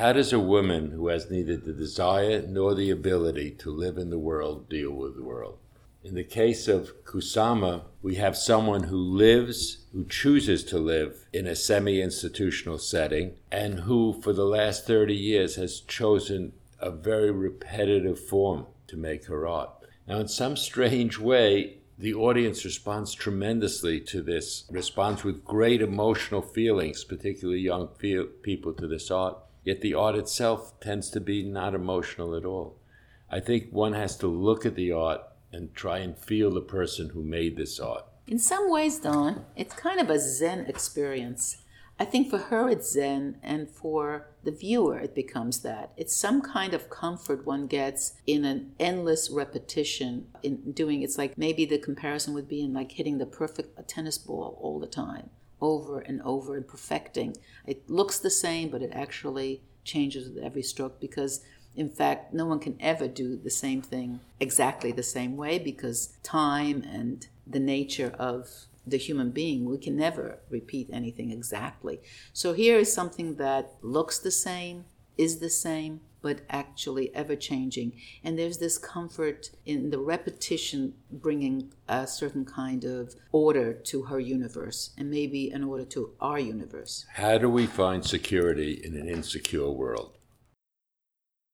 How does a woman who has neither the desire nor the ability to live in the world deal with the world? In the case of Kusama, we have someone who chooses to live in a semi-institutional setting, and who for the last 30 years has chosen a very repetitive form to make her art. Now, in some strange way, the audience responds tremendously to this, responds with great emotional feelings, particularly young people, to this art. Yet the art itself tends to be not emotional at all. I think one has to look at the art and try and feel the person who made this art. In some ways, Don, it's kind of a Zen experience. I think for her it's Zen, and for the viewer it becomes that. It's some kind of comfort one gets in an endless repetition in doing. It's like maybe the comparison would be in like hitting the perfect tennis ball all the time, over and over, and perfecting. It looks the same, but it actually changes with every stroke, because in fact, no one can ever do the same thing exactly the same way, because time and the nature of the human being, we can never repeat anything exactly. So here is something that looks the same, is the same, but actually ever-changing. And there's this comfort in the repetition bringing a certain kind of order to her universe, and maybe an order to our universe. How do we find security in an insecure world?